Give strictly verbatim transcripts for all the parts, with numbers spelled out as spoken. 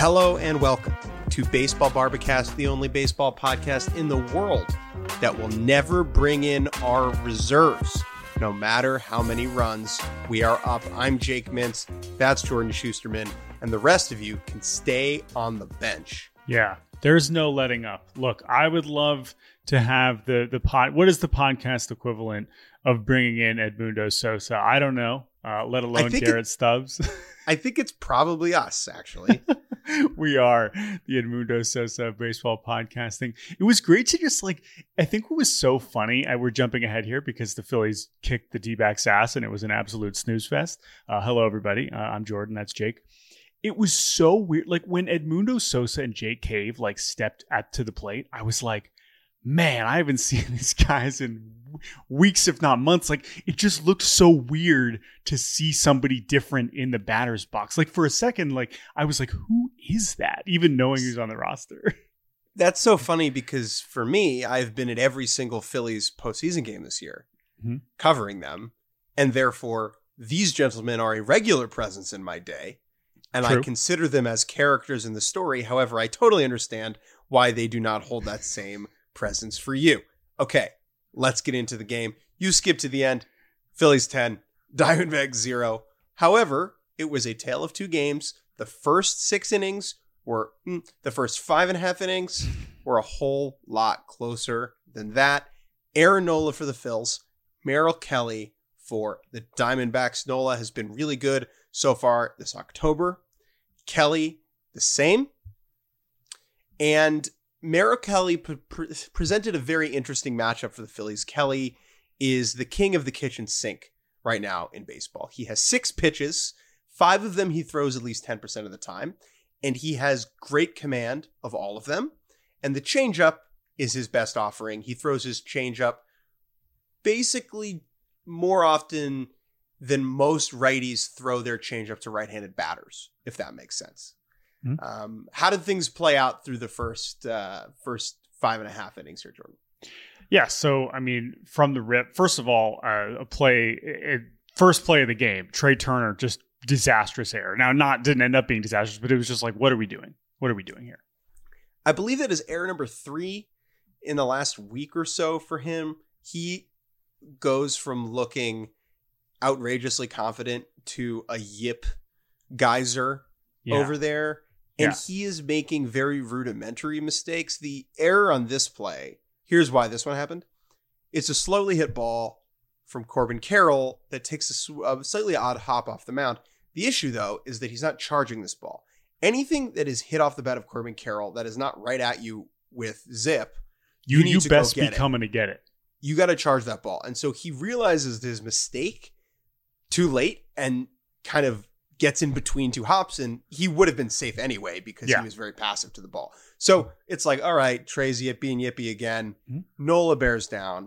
Hello and welcome to Baseball Barbacast, the only baseball podcast in the world that will never bring in our reserves, no matter how many runs we are up. I'm Jake Mintz, that's Jordan Schusterman, and the rest of you can stay on the bench. Yeah, there's no letting up. Look, I would love to have the the pod. What is the podcast equivalent of bringing in Edmundo Sosa? I don't know, uh, let alone Garrett it, Stubbs. I think it's probably us, actually. We are the Edmundo Sosa of baseball podcasting. It was great to just like, I think what was so funny, I, we're jumping ahead here because the Phillies kicked the D-backs ass and it was an absolute snooze fest. Uh, hello, everybody. Uh, I'm Jordan. That's Jake. It was so weird. Like when Edmundo Sosa and Jake Cave like stepped at to the plate, I was like, man, I haven't seen these guys in weeks, if not months. Like it just looked so weird to see somebody different in the batter's box. Like for a second, like I was like, who is that? Even knowing who's on the roster. That's so funny because for me, I've been at every single Phillies postseason game this year, mm-hmm. covering them. And therefore, these gentlemen are a regular presence in my day. And True. I consider them as characters in the story. However, I totally understand why they do not hold that same presence for you. Okay, let's get into the game. You skip to the end. Phillies ten, Diamondbacks zero. However, it was a tale of two games. The first six innings were, mm, the first five and a half innings were a whole lot closer than that. Aaron Nola for the Phils, Merrill Kelly for the Diamondbacks. Nola has been really good so far this October. Kelly, the same. And Merrill Kelly pre- pre- presented a very interesting matchup for the Phillies. Kelly is the king of the kitchen sink right now in baseball. He has six pitches. Five of them he throws at least ten percent of the time. And he has great command of all of them. And the changeup is his best offering. He throws his changeup basically more often than most righties throw their changeup to right-handed batters, if that makes sense. Mm-hmm. Um, how did things play out through the first uh, first five and a half innings here, Jordan? Yeah, so, I mean, from the rip, first of all, uh, a play, it, first play of the game, Trey Turner, just disastrous error. Now, not didn't end up being disastrous, but it was just like, what are we doing? What are we doing here? I believe that is error number three in the last week or so for him. He goes from looking outrageously confident to a yip geyser yeah. over there. And yeah. he is making very rudimentary mistakes. The error on this play, here's why this one happened. It's a slowly hit ball from Corbin Carroll that takes a, sw- a slightly odd hop off the mound. The issue, though, is that he's not charging this ball. Anything that is hit off the bat of Corbin Carroll that is not right at you with zip, you, you, need you to best be coming to get it. You got to charge that ball. And so he realizes his mistake too late and kind of gets in between two hops, and he would have been safe anyway because yeah. he was very passive to the ball. So it's like, all right, Trey's yippy and yippy again. Mm-hmm. Nola bears down.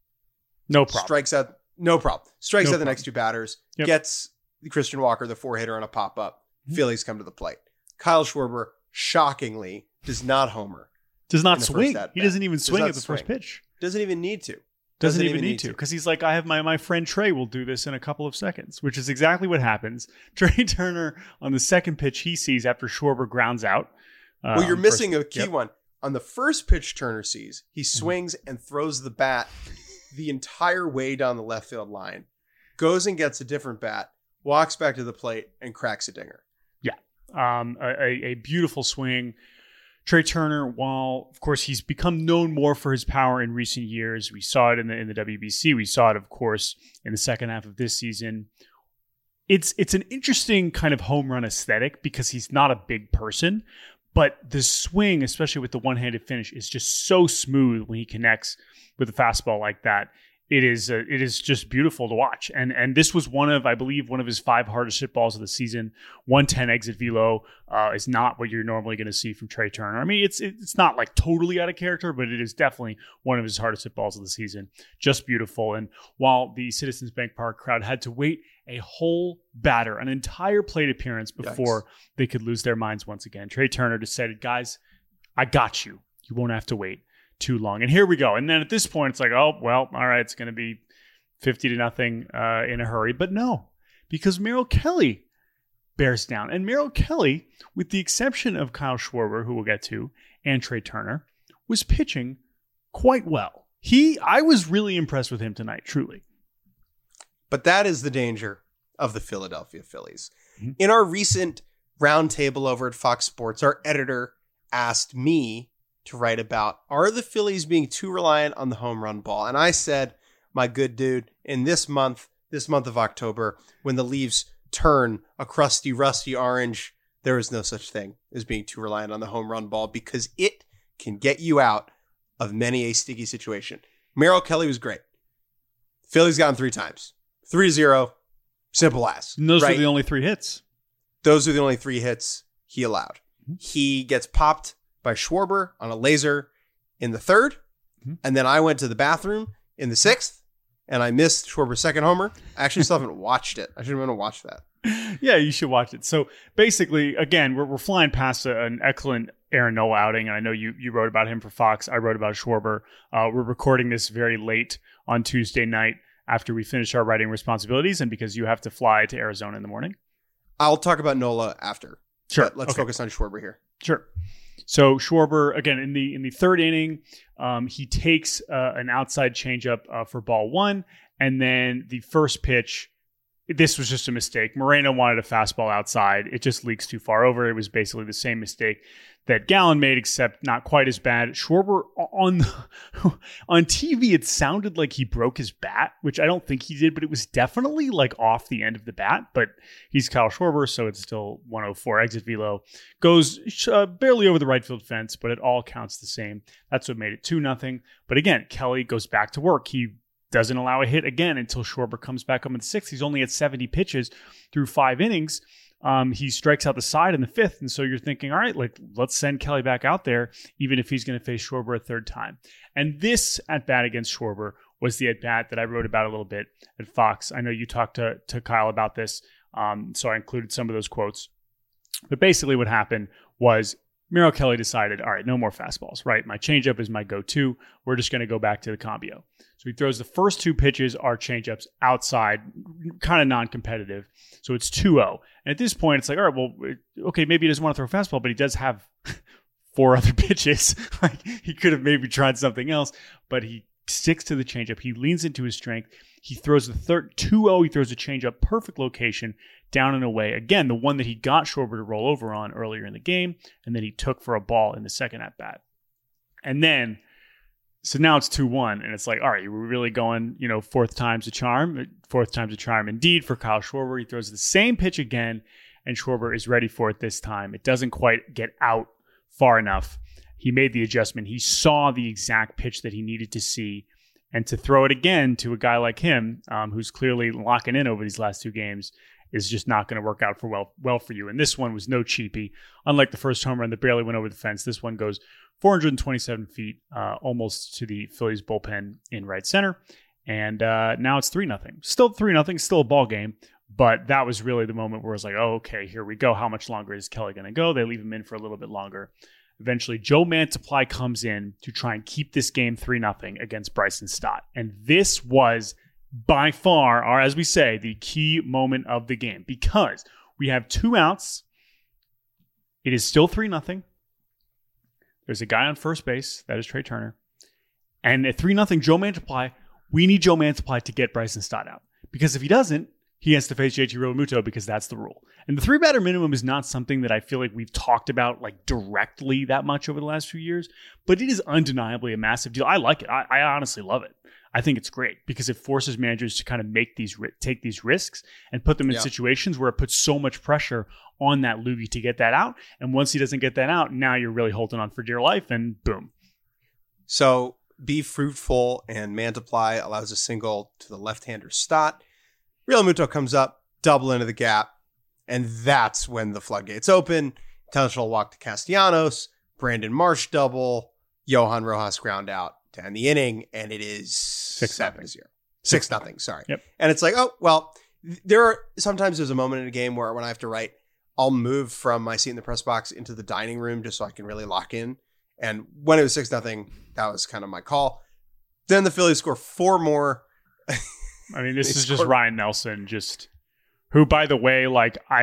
No problem. Strikes out. No problem. Strikes no out the problem. next two batters. Yep. Gets Christian Walker, the four hitter, on a pop up. Mm-hmm. Phillies come to the plate. Kyle Schwarber, shockingly, does not homer. Does not swing. He doesn't even swing at the swing. first pitch. Doesn't even need to. Doesn't, Doesn't even, even need, need to because he's like, I have my my friend Trey will do this in a couple of seconds, which is exactly what happens. Trey Turner on the second pitch he sees after Schwarber grounds out. Um, well, you're missing first, a key yep. one. On the first pitch Turner sees, he swings mm-hmm. and throws the bat the entire way down the left field line, goes and gets a different bat, walks back to the plate and cracks a dinger. Yeah, um, a, a beautiful swing. Trey Turner, while of course he's become known more for his power in recent years, we saw it in the in the W B C. We saw it, of course, in the second half of this season. It's it's an interesting kind of home run aesthetic because he's not a big person, but the swing, especially with the one-handed finish, is just so smooth when he connects with a fastball like that. It is uh, it is just beautiful to watch. And and this was one of, I believe, one of his five hardest hit balls of the season. one ten exit velo uh, is not what you're normally going to see from Trey Turner. I mean, it's it's not like totally out of character, but it is definitely one of his hardest hit balls of the season. Just beautiful. And while the Citizens Bank Park crowd had to wait a whole batter, an entire plate appearance before Yikes. they could lose their minds once again, Trey Turner decided, guys, I got you. You won't have to wait too long. And here we go. And then at this point, it's like, oh, well, all right, it's going to be fifty to nothing uh, in a hurry. But no, because Merrill Kelly bears down. And Merrill Kelly, with the exception of Kyle Schwarber, who we'll get to, and Trey Turner, was pitching quite well. He, I was really impressed with him tonight, truly. But that is the danger of the Philadelphia Phillies. Mm-hmm. In our recent roundtable over at Fox Sports, our editor asked me to write about, are the Phillies being too reliant on the home run ball? And I said, my good dude, in this month, this month of October, when the leaves turn a crusty, rusty orange, there is no such thing as being too reliant on the home run ball because it can get you out of many a sticky situation. Merrill Kelly was great. Phillies got him three times. three zero, simple as. And those right? are the only three hits. Those are the only three hits he allowed. Mm-hmm. He gets popped by Schwarber on a laser in the third, mm-hmm. and then I went to the bathroom in the sixth, and I missed Schwarber's second homer. I actually still haven't watched it. I should have been able to watch that. Yeah, you should watch it. So basically, again, we're, we're flying past a, an excellent Aaron Nola outing, and I know you you wrote about him for Fox. I wrote about Schwarber. Uh, we're recording this very late on Tuesday night after we finish our writing responsibilities, and because you have to fly to Arizona in the morning. I'll talk about Nola after. Sure. But let's okay. focus on Schwarber here. Sure. So Schwarber, again, in the in the third inning, um, he takes uh, an outside changeup uh, for ball one, and then the first pitch, this was just a mistake. Moreno wanted a fastball outside. It just leaks too far over. It was basically the same mistake that Gallen made, except not quite as bad. Schwarber on on T V, it sounded like he broke his bat, which I don't think he did, but it was definitely like off the end of the bat. But he's Kyle Schwarber, so it's still one oh four exit velo. Goes uh, barely over the right field fence, but it all counts the same. That's what made it two nothing. But again, Kelly goes back to work. He doesn't allow a hit again until Schwarber comes back up in the sixth. He's only at seventy pitches through five innings. Um, he strikes out the side in the fifth. And so you're thinking, all right, like let's send Kelly back out there, even if he's going to face Schwarber a third time. And this at bat against Schwarber was the at bat that I wrote about a little bit at Fox. I know you talked to, to Kyle about this. Um, so I included some of those quotes. But basically what happened was Merrill Kelly decided, all right, no more fastballs, right? My changeup is my go-to. We're just going to go back to the combio. So he throws the first two pitches are changeups outside, kind of non-competitive. So it's two oh. And at this point, it's like, all right, well, okay, maybe he doesn't want to throw a fastball, but he does have four other pitches. Like he could have maybe tried something else, but he sticks to the changeup. He leans into his strength. He throws the third two oh. He throws a changeup, perfect location, down and away. Again, the one that he got Schwarber to roll over on earlier in the game, and then he took for a ball in the second at bat. And then, so now it's two one, and it's like, all right, we're really going, you know, fourth time's a charm. Fourth time's a charm indeed for Kyle Schwarber. He throws the same pitch again, and Schwarber is ready for it this time. It doesn't quite get out far enough. He made the adjustment. He saw the exact pitch that he needed to see. And to throw it again to a guy like him, um, who's clearly locking in over these last two games, is just not going to work out for well well for you. And this one was no cheapie. Unlike the first home run that barely went over the fence, this one goes four hundred twenty-seven feet, uh, almost to the Phillies bullpen in right center. And uh, now it's three nothing. Still three nothing, still a ball game. But that was really the moment where it was like, oh, okay, here we go. How much longer is Kelly going to go? They leave him in for a little bit longer. Eventually, Joe Mantiply comes in to try and keep this game three nothing against Bryson Stott. And this was by far, or as we say, the key moment of the game because we have two outs. It is still three nothing. There's a guy on first base. That is Trey Turner. And at three nothing, Joe Mantiply, we need Joe Mantiply to get Bryson Stott out. Because if he doesn't, he has to face J T Realmuto because that's the rule. And the three-batter minimum is not something that I feel like we've talked about like directly that much over the last few years, but it is undeniably a massive deal. I like it. I, I honestly love it. I think it's great because it forces managers to kind of make these take these risks and put them in yeah. situations where it puts so much pressure on that loogie to get that out. And once he doesn't get that out, now you're really holding on for dear life, and boom. So be fruitful, and Mantiply allows a single to the left-hander Stott. Realmuto comes up, double into the gap, and that's when the floodgates open. Intentional walk to Castellanos, Brandon Marsh double, Johan Rojas ground out to end the inning, and it is six seven to zero. Six nothing, sorry. Yep. And it's like, oh, well, there are sometimes there's a moment in a game where when I have to write, I'll move from my seat in the press box into the dining room just so I can really lock in. And when it was six nothing, that was kind of my call. Then the Phillies score four more. I mean, this is just Ryan Nelson, just who, by the way, like I,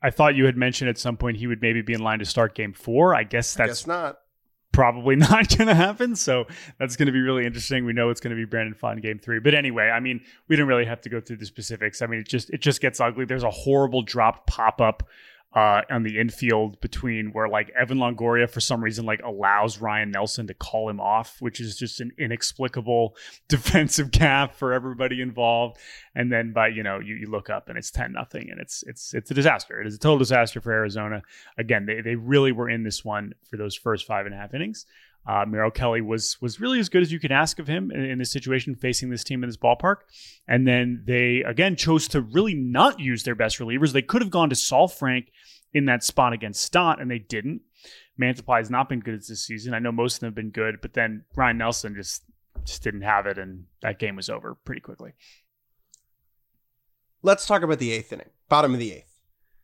I thought you had mentioned at some point he would maybe be in line to start game four. I guess that's I guess not. Probably not going to happen. So that's going to be really interesting. We know it's going to be Brandon Pfaadt in game three. But anyway, I mean, we don't really have to go through the specifics. I mean, it just it just gets ugly. There's a horrible dropped pop-up uh, on the infield between where like Evan Longoria for some reason like allows Ryan Nelson to call him off, which is just an inexplicable defensive gap for everybody involved. And then by, you know, you, you look up and it's ten nothing and it's it's it's a disaster. It is a total disaster for Arizona. Again, they they really were in this one for those first five and a half innings. Uh, Merrill Kelly was was really as good as you could ask of him in, in this situation, facing this team in this ballpark. And then they, again, chose to really not use their best relievers. They could have gone to Saul Frank in that spot against Stott, and they didn't. Mantiply has not been good this season. I know most of them have been good, but then Ryan Nelson just, just didn't have it, and that game was over pretty quickly. Let's talk about the eighth inning, bottom of the eighth.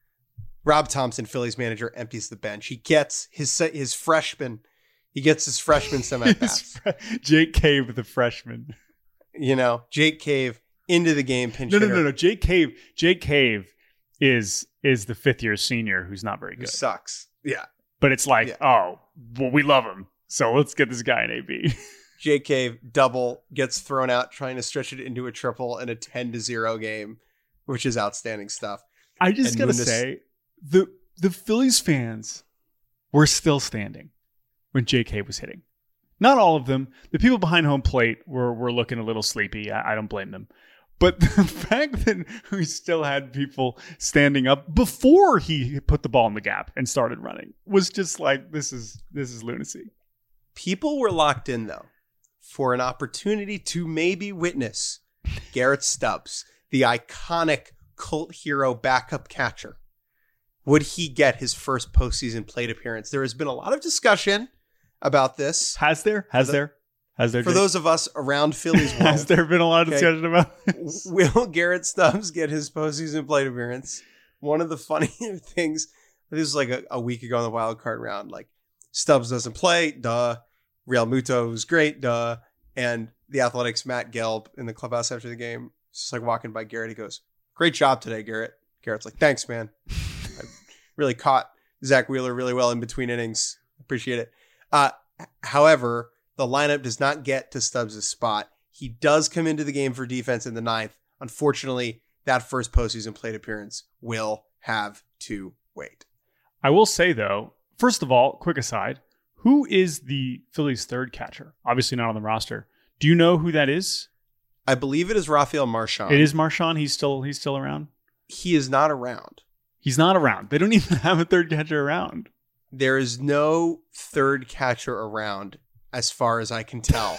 Rob Thompson, Phillies manager, empties the bench. He gets his his freshman He gets his freshman some at bats. Jake Cave, the freshman. You know, Jake Cave into the game. Pinch no, no, hitter. no, no. Jake Cave. Jake Cave is is the fifth year senior who's not very good. Who sucks. Yeah, but it's like, yeah. oh, well, we love him, so let's get this guy in A B. Jake Cave double gets thrown out, trying to stretch it into a triple in a ten to zero game, which is outstanding stuff. I just and gotta Mundis- say, the the Phillies fans were still standing when Jake Cave was hitting. Not all of them. The people behind home plate were were looking a little sleepy. I, I don't blame them. But the fact that we still had people standing up before he put the ball in the gap and started running was just like, this is this is lunacy. People were locked in, though, for an opportunity to maybe witness Garrett Stubbs, the iconic cult hero backup catcher. Would he get his first postseason plate appearance? There has been a lot of discussion about this. Has there? Has the, there? Has there? For Jake? Those of us around Philly's world. Has there been a lot of okay. discussion about this? Will Garrett Stubbs get his postseason plate appearance? One of the funnier things, this was like a, a week ago in the wild card round, like Stubbs doesn't play, duh. Real Muto was great, duh. And the Athletics' Matt Gelb in the clubhouse after the game, just like walking by Garrett, he goes, "Great job today, Garrett." Garrett's like, "Thanks, man. I really caught Zach Wheeler really well in between innings. Appreciate it." Uh, however, the lineup does not get to Stubbs' spot. He does come into the game for defense in the ninth. Unfortunately, that first postseason plate appearance will have to wait. I will say, though, first of all, quick aside, who is the Phillies' third catcher? Obviously not on the roster. Do you know who that is? I believe it is Rafael Marchand. It is Marchand. He's still he's still around? He is not around. He's not around. They don't even have a third catcher around. There is no third catcher around, as far as I can tell.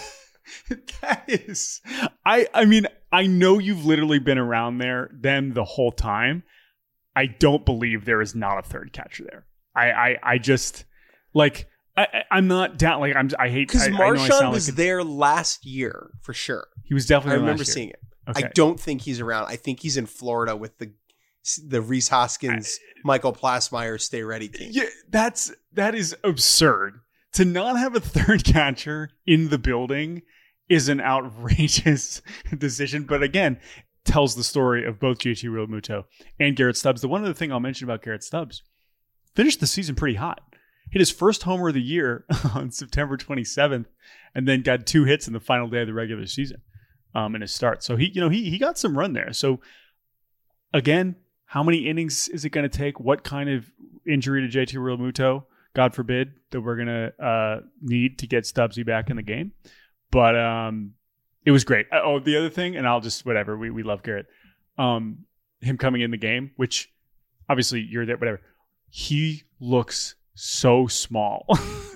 That is, I I mean, I know you've literally been around there, them the whole time. I don't believe there is not a third catcher there. I I, I just, like, I, I'm not down. Like, I'm, I hate, because Marchand was like there last year, for sure. He was definitely I remember last year. seeing it. Okay. I don't think he's around. I think he's in Florida with the the Reese Hoskins, I, Michael Plasmeyer Stay Ready team. Yeah, that's that is absurd. To not have a third catcher in the building is an outrageous decision. But again, tells the story of both J T Realmuto and Garrett Stubbs. The one other thing I'll mention about Garrett Stubbs, finished the season pretty hot. Hit his first homer of the year on September twenty-seventh, and then got two hits in the final day of the regular season um, in his start. So he, you know, he he got some run there. So again, how many innings is it going to take? What kind of injury to J T Realmuto, God forbid, that we're going to uh, need to get Stubbsy back in the game? But um, it was great. Oh, the other thing, and I'll just whatever. We we love Garrett. Um, him coming in the game, which obviously you're there, whatever. He looks so small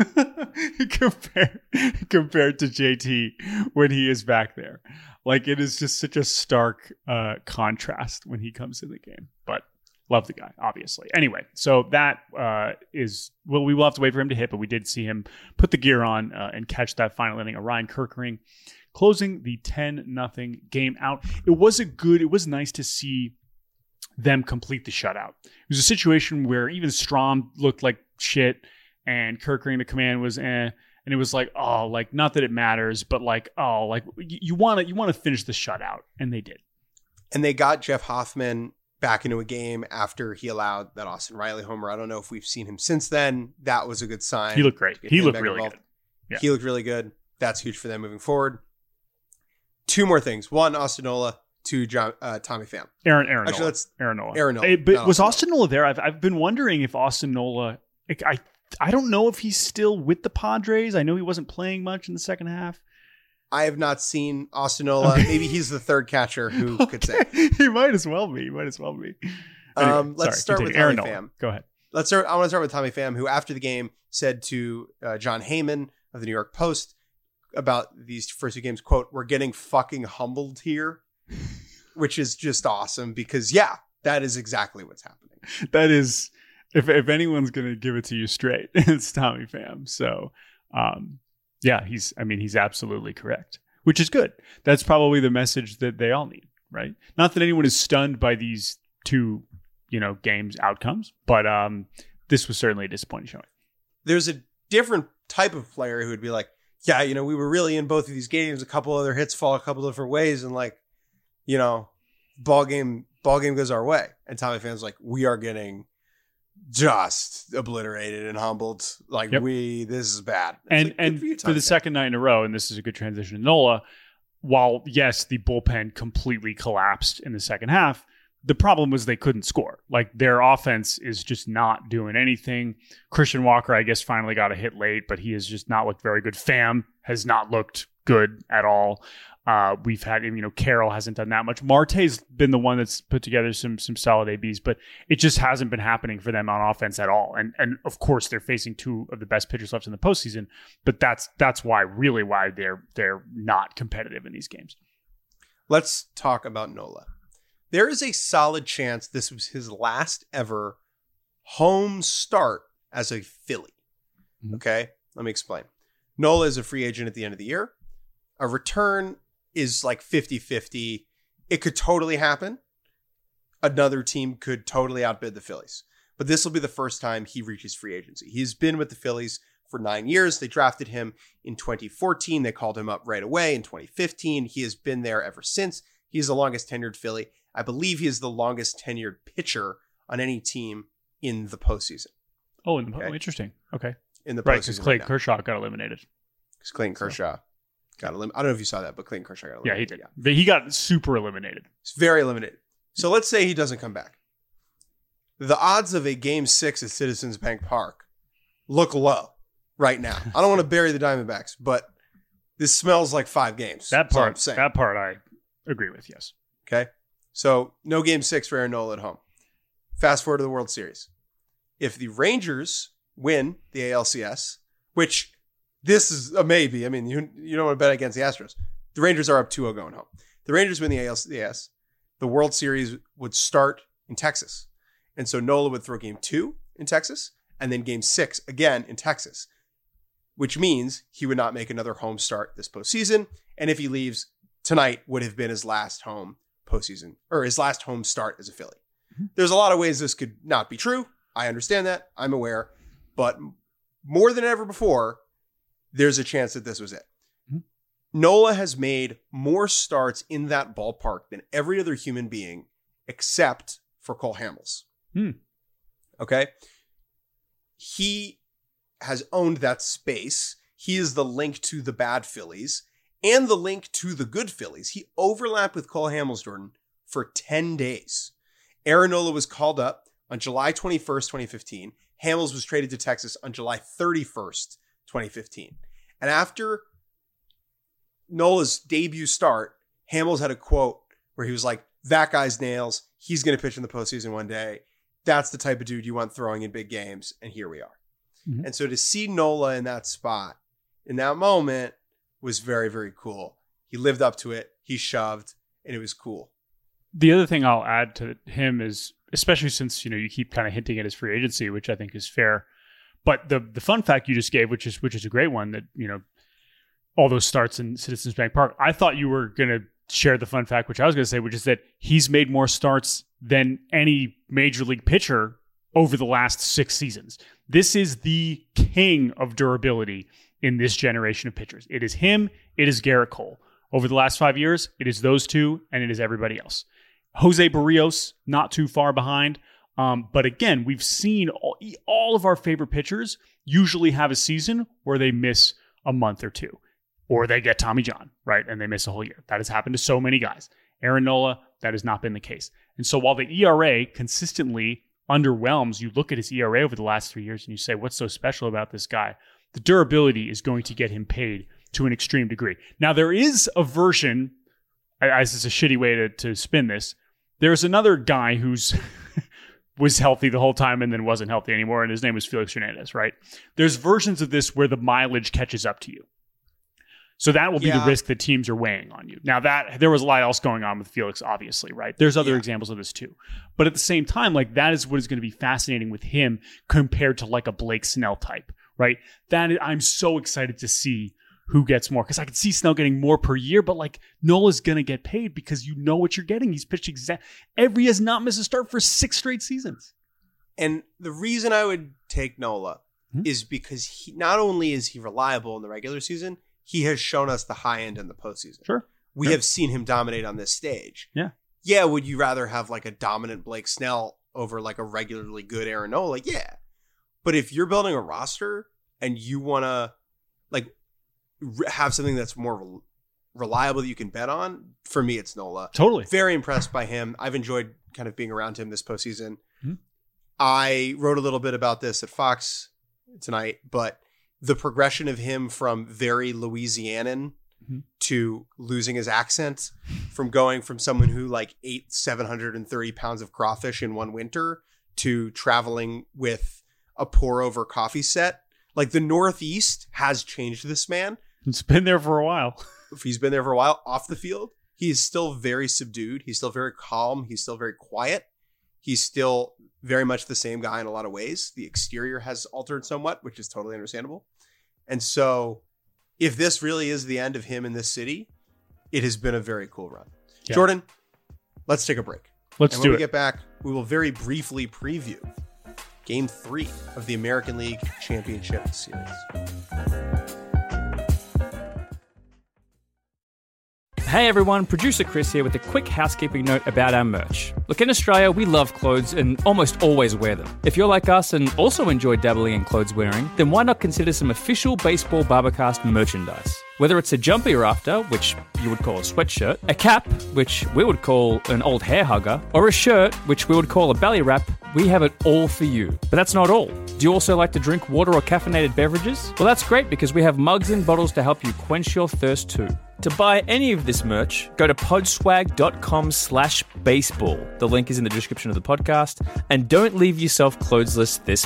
compared compared to J T when he is back there. Like, it is just such a stark uh, contrast when he comes in the game. But love the guy, obviously. Anyway, so that uh, is well, we will have to wait for him to hit, but we did see him put the gear on uh, and catch that final inning. Orion Kerkering closing the ten nothing game out. It was a good. It was nice to see them complete the shutout. It was a situation where even Strom looked like shit and Kerkering, the command was eh, and it was like, oh, like, not that it matters, but like, oh, like, you want to you want to finish the shutout, and they did. And they got Jeff Hoffman back into a game after he allowed that Austin Riley homer. I don't know if we've seen him since then. That was a good sign. He looked great. He looked really involved. good. Yeah. He looked really good. That's huge for them moving forward. Two more things. One, Austin Nola. Two, John, uh, Tommy Pham. Aaron, Aaron Actually, Nola. that's Aaron Nola. Aaron Nola. Hey, but was Austin Austin Nola there? I've, I've been wondering if Austin Nola, like, I I don't know if he's still with the Padres. I know he wasn't playing much in the second half. I have not seen Austin Nola. Okay. Maybe he's the third catcher who okay. could say. He might as well be. He might as well be. Anyway, um, let's sorry, start with Aaron Tommy Nola. Pham. Go ahead. Let's start. I want to start with Tommy Pham, who after the game said to uh, John Heyman of the New York Post about these first two games, quote, "We're getting fucking humbled here," which is just awesome because, yeah, that is exactly what's happening. That is, if if anyone's going to give it to you straight, it's Tommy Pham. So, um, yeah, he's, I mean, he's absolutely correct, which is good. That's probably the message that they all need, right? Not that anyone is stunned by these two, you know, games outcomes, but um, this was certainly a disappointing showing. There's a different type of player who would be like, yeah, you know, we were really in both of these games. A couple other hits fall a couple different ways, and like, you know, ball game, ball game goes our way. And Tommy Pham's like, we are getting just obliterated and humbled. Like yep. we, this is bad. It's and like, and for, you, for the second night in a row, and this is a good transition to Nola. While yes, the bullpen completely collapsed in the second half, the problem was they couldn't score. Like their offense is just not doing anything. Christian Walker, I guess, finally got a hit late, but he has just not looked very good. Pham has not looked good at all. Uh, we've had, you know, Carroll hasn't done that much. Marte's been the one that's put together some some solid A Bs, but it just hasn't been happening for them on offense at all. And and of course they're facing two of the best pitchers left in the postseason, but that's that's why really why they're they're not competitive in these games. Let's talk about Nola. There is a solid chance this was his last ever home start as a Philly. Mm-hmm. Okay, let me explain. Nola is a free agent at the end of the year. A return is like fifty-fifty. It could totally happen. Another team could totally outbid the Phillies. But this will be the first time he reaches free agency. He's been with the Phillies for nine years. They drafted him in twenty fourteen. They called him up right away in twenty fifteen. He has been there ever since. He's the longest tenured Philly. I believe he is the longest tenured pitcher on any team in the postseason. Oh, in the, okay? oh interesting. Okay. In the right, postseason. because Clayton right Kershaw got eliminated. Because Clayton Kershaw so. got eliminated. I don't know if you saw that, but Clayton Kershaw got eliminated. Yeah, he did. Yeah. He got super eliminated. It's very eliminated. So let's say he doesn't come back. The odds of a game six at Citizens Bank Park look low right now. I don't want to bury the Diamondbacks, but this smells like five games. That part, that part I agree with, yes. Okay. So no game six for Aaron Nola at home. Fast forward to the World Series. If the Rangers win the A L C S, which this is a maybe. I mean, you you don't want to bet against the Astros. The Rangers are up two oh going home. The Rangers win the A L C S. The World Series would start in Texas. And so Nola would throw game two in Texas and then game six again in Texas, which means he would not make another home start this postseason. And if he leaves, tonight would have been his last home postseason or his last home start as a Philly. Mm-hmm. There's a lot of ways this could not be true. I understand that. I'm aware. But more than ever before, there's a chance that this was it. Mm-hmm. Nola has made more starts in that ballpark than every other human being except for Cole Hamels. Hmm. Okay? He has owned that space. He is the link to the bad Phillies and the link to the good Phillies. He overlapped with Cole Hamels, Jordan, for ten days. Aaron Nola was called up on July twenty-first, twenty fifteen. Hamels was traded to Texas on July thirty-first, twenty fifteen. And after Nola's debut start, Hamels had a quote where he was like, that guy's nails. He's going to pitch in the postseason one day. That's the type of dude you want throwing in big games. And here we are. Mm-hmm. And so to see Nola in that spot, in that moment, was very, very cool. He lived up to it. He shoved, and it was cool. The other thing I'll add to him is, especially since, you know, you keep kind of hinting at his free agency, which I think is fair. But the the fun fact you just gave, which is which is a great one, that, you know, all those starts in Citizens Bank Park. I thought you were going to share the fun fact, which I was going to say, which is that he's made more starts than any major league pitcher over the last six seasons. This is the king of durability in this generation of pitchers. It is him. It is Garrett Cole. Over the last five years, it is those two, and it is everybody else. Jose Barrios, not too far behind. Um, but again, we've seen all, all of our favorite pitchers usually have a season where they miss a month or two, or they get Tommy John, right? And they miss a whole year. That has happened to so many guys. Aaron Nola, that has not been the case. And so while the E R A consistently underwhelms, you look at his E R A over the last three years and you say, what's so special about this guy? The durability is going to get him paid to an extreme degree. Now, there is a version, as is a shitty way to, to spin this, there's another guy who's was healthy the whole time and then wasn't healthy anymore, and his name was Felix Hernandez, right? There's versions of this where the mileage catches up to you. So that will be yeah. the risk that teams are weighing on you. Now, that there was a lot else going on with Felix, obviously, right? There's other yeah. examples of this too. But at the same time, like that is what is going to be fascinating with him compared to like a Blake Snell type, right? That is, I'm so excited to see who gets more, because I can see Snell getting more per year, but like Nola's going to get paid because you know what you're getting. He's pitched exact every has not missed a start for six straight seasons. And the reason I would take Nola mm-hmm. is because he not only is he reliable in the regular season, he has shown us the high end in the postseason. Sure. We sure. have seen him dominate on this stage. Yeah. Yeah, would you rather have like a dominant Blake Snell over like a regularly good Aaron Nola? Yeah. But if you're building a roster and you want to like have something that's more reliable that you can bet on, for me, it's Nola. Totally. Very impressed by him. I've enjoyed kind of being around him this postseason. Mm-hmm. I wrote a little bit about this at Fox tonight, but the progression of him from very Louisianan mm-hmm. to losing his accent, from going from someone who like ate seven hundred thirty pounds of crawfish in one winter to traveling with a pour over coffee set. Like the Northeast has changed this man. It's been there for a while. He's been there for a while. Off the field, he is still very subdued. He's still very calm. He's still very quiet. He's still very much the same guy in a lot of ways. The exterior has altered somewhat, which is totally understandable. And so if this really is the end of him in this city, it has been a very cool run. Yeah. Jordan, let's take a break. Let's and do when it. we get back, we will very briefly preview Game three of the American League Championship Series. Hey everyone, producer Chris here with a quick housekeeping note about our merch. Look, in Australia, we love clothes and almost always wear them. If you're like us and also enjoy dabbling in clothes wearing, then why not consider some official Baseball Barbercast merchandise? Whether it's a jumper you're after, which you would call a sweatshirt, a cap, which we would call an old hair hugger, or a shirt, which we would call a belly wrap, we have it all for you. But that's not all. Do you also like to drink water or caffeinated beverages? Well, that's great because we have mugs and bottles to help you quench your thirst too. To buy any of this merch, go to podswag.com slash baseball. The link is in the description of the podcast. And don't leave yourself clothesless this.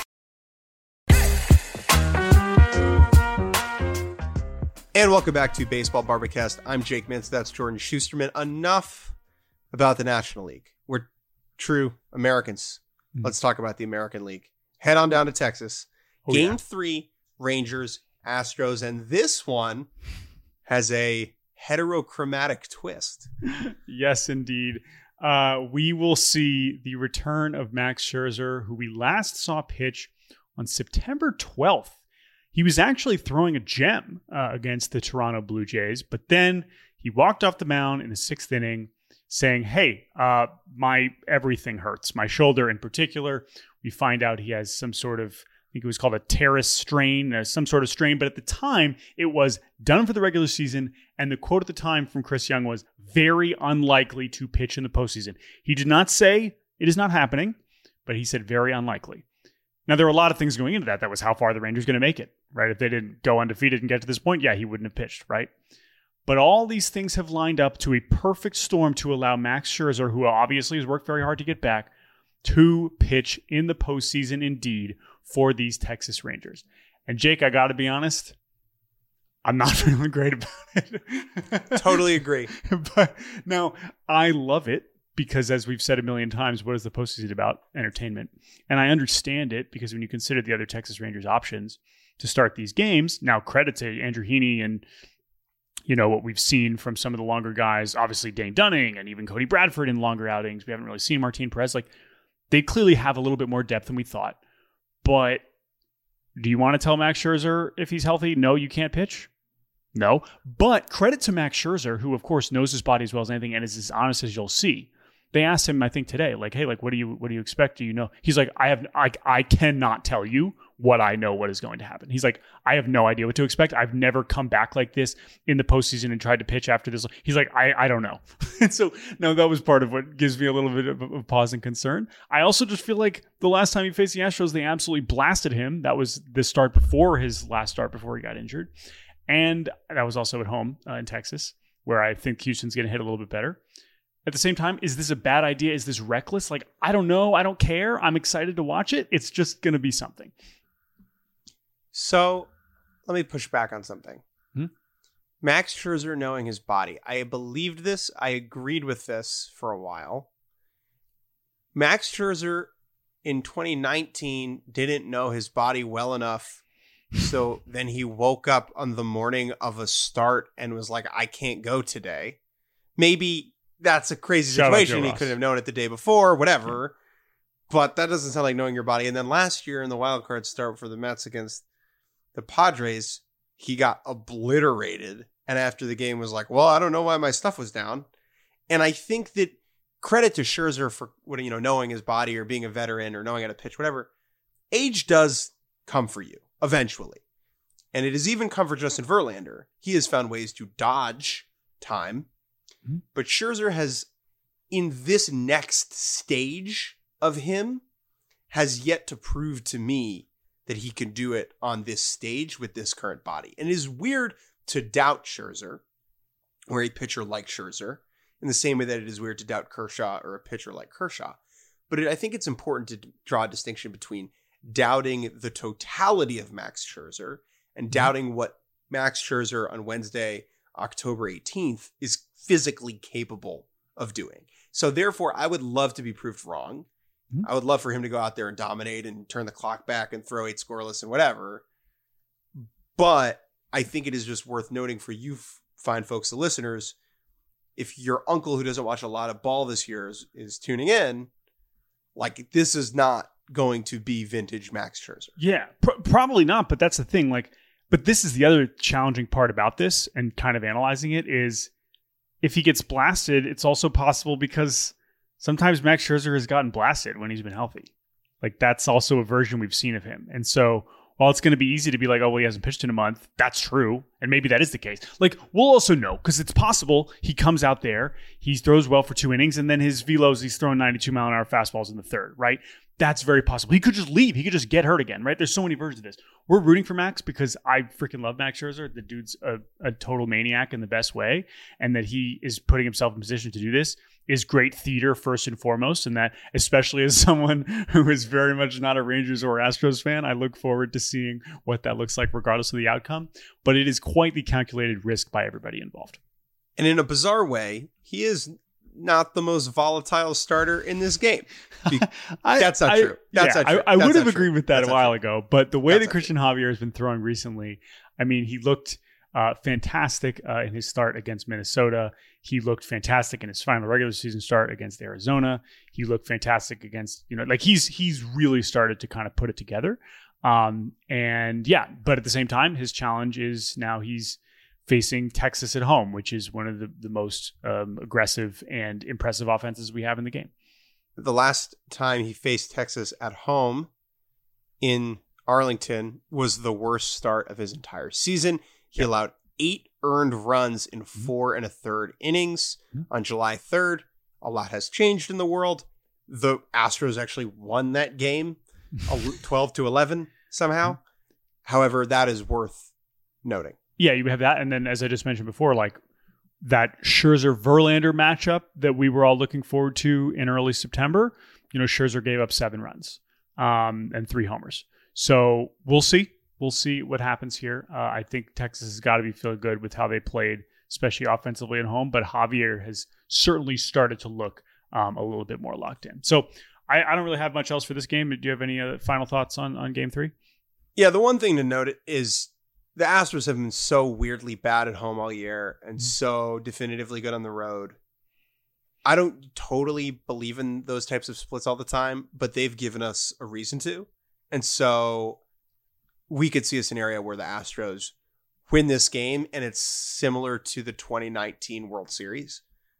And welcome back to Baseball Barbercast. I'm Jake Mintz. That's Jordan Schusterman. Enough about the National League. We're true Americans. Mm-hmm. Let's talk about the American League. Head on down to Texas. Oh, Game yeah. three, Rangers, Astros. And this one has a heterochromatic twist. Yes, indeed. Uh, we will see the return of Max Scherzer, who we last saw pitch on September twelfth. He was actually throwing a gem uh, against the Toronto Blue Jays, but then he walked off the mound in the sixth inning saying, hey, uh, my everything hurts, my shoulder in particular. We find out he has some sort of, I think it was called a teres strain, uh, some sort of strain. But at the time, it was done for the regular season. And the quote at the time from Chris Young was very unlikely to pitch in the postseason. He did not say it is not happening, but he said very unlikely. Now, there were a lot of things going into that. That was how far the Rangers going to make it, right? If they didn't go undefeated and get to this point, yeah, he wouldn't have pitched, right? But all these things have lined up to a perfect storm to allow Max Scherzer, who obviously has worked very hard to get back, to pitch in the postseason indeed for these Texas Rangers. And Jake, I got to be honest, I'm not feeling great about it. Totally agree. But now, I love it because, as we've said a million times, what is the postseason about? Entertainment. And I understand it because when you consider the other Texas Rangers options to start these games, now credit to Andrew Heaney and, you know, what we've seen from some of the longer guys, obviously Dane Dunning and even Cody Bradford in longer outings. We haven't really seen Martin Perez. Like, they clearly have a little bit more depth than we thought. But do you want to tell Max Scherzer if he's healthy? No, you can't pitch? No. But credit to Max Scherzer, who, of course, knows his body as well as anything and is as honest as you'll see. they asked him, I think today, like, hey, like, what do you, what do you expect? Do you know? He's like, I have, I, I cannot tell you what I know what is going to happen. He's like, I have no idea what to expect. I've never come back like this in the postseason and tried to pitch after this. He's like, I, I don't know. And so now that was part of what gives me a little bit of a pause and concern. I also just feel like the last time he faced the Astros, they absolutely blasted him. That was the start before his last start before he got injured. And that was also at home uh, in Texas, where I think Houston's going to hit a little bit better. At the same time, is this a bad idea? Is this reckless? Like, I don't know. I don't care. I'm excited to watch it. It's just going to be something. So let me push back on something. Hmm? Max Scherzer knowing his body. I believed this. I agreed with this for a while. Max Scherzer in twenty nineteen didn't know his body well enough. So then he woke up on the morning of a start and was like, I can't go today. Maybe that's a crazy Shout situation. He couldn't have known it the day before, whatever. But that doesn't sound like knowing your body. And then last year in the wild card start for the Mets against the Padres, he got obliterated. And after the game was like, well, I don't know why my stuff was down. And I think that credit to Scherzer for what, you know, knowing his body or being a veteran or knowing how to pitch, whatever. Age does come for you eventually. And it has even come for Justin Verlander. He has found ways to dodge time. But Scherzer has, in this next stage of him, has yet to prove to me that he can do it on this stage with this current body. And it is weird to doubt Scherzer, or a pitcher like Scherzer, in the same way that it is weird to doubt Kershaw or a pitcher like Kershaw. But it, I think it's important to draw a distinction between doubting the totality of Max Scherzer and doubting what Max Scherzer on Wednesday, October eighteenth, is physically capable of doing. So therefore, I would love to be proved wrong. Mm-hmm. I would love for him to go out there and dominate and turn the clock back and throw eight scoreless and whatever. But I think it is just worth noting for you fine folks, the listeners, if your uncle who doesn't watch a lot of ball this year is, is tuning in, like, this is not going to be vintage Max Scherzer. Yeah, pr- probably not. But that's the thing. Like, but this is the other challenging part about this and kind of analyzing it is, if he gets blasted, it's also possible because sometimes Max Scherzer has gotten blasted when he's been healthy. Like, that's also a version we've seen of him. And so while it's going to be easy to be like, oh, well, he hasn't pitched in a month, that's true. And maybe that is the case. Like, we'll also know, because it's possible he comes out there, he throws well for two innings, and then his velos, he's throwing ninety-two mile an hour fastballs in the third, right? That's very possible. He could just leave. He could just get hurt again, right? There's so many versions of this. We're rooting for Max because I freaking love Max Scherzer. The dude's a, a total maniac in the best way. And that he is putting himself in position to do this is great theater first and foremost. And that, especially as someone who is very much not a Rangers or Astros fan, I look forward to seeing what that looks like regardless of the outcome. But it is quite the calculated risk by everybody involved. And in a bizarre way, he is not the most volatile starter in this game. I, that's not I, true. That's yeah, not true. I, I that's would have true. agreed with that that's a while true. ago, but the way that's that Christian true. Javier has been throwing recently, I mean, he looked uh, fantastic uh, in his start against Minnesota. He looked fantastic in his final regular season start against Arizona. He looked fantastic against, you know, like he's he's really started to kind of put it together. Um, and yeah, but at the same time, his challenge is now he's facing Texas at home, which is one of the, the most um, aggressive and impressive offenses we have in the game. The last time he faced Texas at home in Arlington was the worst start of his entire season. He yep. allowed eight earned runs in four and a third innings mm-hmm. on July third. A lot has changed in the world. The Astros actually won that game twelve to eleven somehow. Mm-hmm. However, that is worth noting. Yeah, you have that. And then, as I just mentioned before, like that Scherzer-Verlander matchup that we were all looking forward to in early September, you know, Scherzer gave up seven runs um, and three homers. So we'll see. We'll see what happens here. Uh, I think Texas has got to be feeling good with how they played, especially offensively at home. But Javier has certainly started to look um, a little bit more locked in. So I, I don't really have much else for this game. Do you have any other final thoughts on, on game three? Yeah, the one thing to note is the Astros have been so weirdly bad at home all year and so definitively good on the road. I don't totally believe in those types of splits all the time, but they've given us a reason to. And so we could see a scenario where the Astros win this game, and it's similar to the twenty nineteen World Series.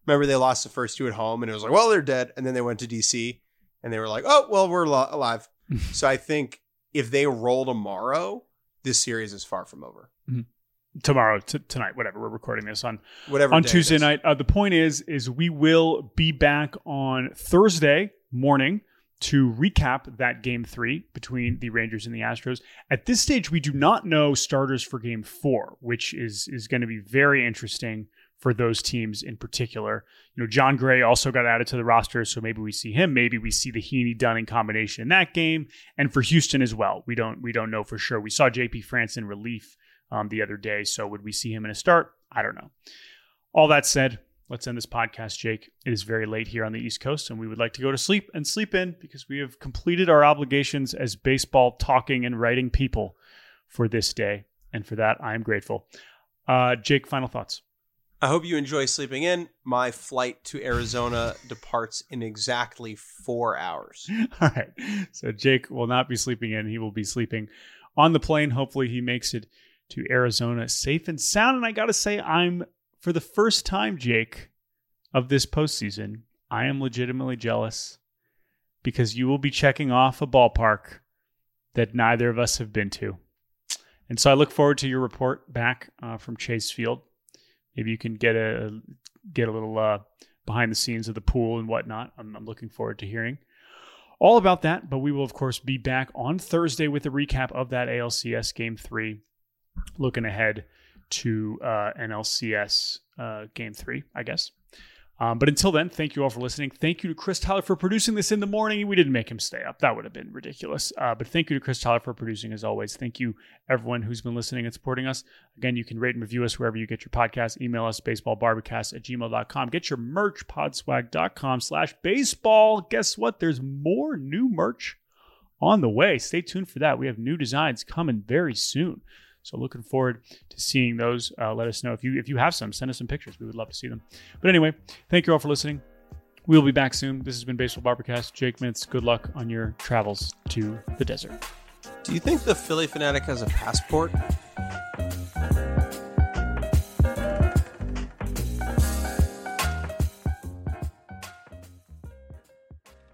Remember they lost the first two at home and it was like, well, they're dead. And then they went to D C and they were like, oh, well, we're lo- alive. So I think if they roll tomorrow, this series is far from over. Mm-hmm. Tomorrow, t- tonight, whatever. We're recording this on whatever on Tuesday night. Uh, the point is, is we will be back on Thursday morning to recap that game three between the Rangers and the Astros. At this stage, we do not know starters for game four, which is is going to be very interesting for those teams in particular. You know, John Gray also got added to the roster, so maybe we see him. Maybe we see the Heaney-Dunning combination in that game, and for Houston as well. We don't we don't know for sure. We saw J P France in relief um, the other day, so would we see him in a start? I don't know. All that said, let's end this podcast, Jake. It is very late here on the East Coast, and we would like to go to sleep and sleep in because we have completed our obligations as baseball talking and writing people for this day, and for that, I am grateful. Uh, Jake, final thoughts. I hope you enjoy sleeping in. My flight to Arizona departs in exactly four hours. All right. So Jake will not be sleeping in. He will be sleeping on the plane. Hopefully he makes it to Arizona safe and sound. And I got to say, I'm, for the first time, Jake, of this postseason, I am legitimately jealous because you will be checking off a ballpark that neither of us have been to. And so I look forward to your report back uh, from Chase Field. Maybe you can get a get a little uh, behind the scenes of the pool and whatnot. I'm, I'm looking forward to hearing all about that. But we will, of course, be back on Thursday with a recap of that A L C S Game three, looking ahead to uh, N L C S uh, Game three, I guess. Um, but until then, thank you all for listening. Thank you to Chris Tyler for producing this in the morning. We didn't make him stay up. That would have been ridiculous. Uh, but thank you to Chris Tyler for producing as always. Thank you, everyone who's been listening and supporting us. Again, you can rate and review us wherever you get your podcasts. Email us, baseballbarbacast at gmail dot com. Get your merch, podswag.com slash baseball. Guess what? There's more new merch on the way. Stay tuned for that. We have new designs coming very soon. So looking forward to seeing those. Uh, let us know if you if you have some. Send us some pictures. We would love to see them. But anyway, thank you all for listening. We will be back soon. This has been Baseball Barbacast. Jake Mintz, good luck on your travels to the desert. Do you think the Philly Fanatic has a passport?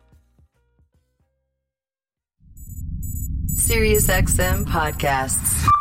SiriusXM Podcasts.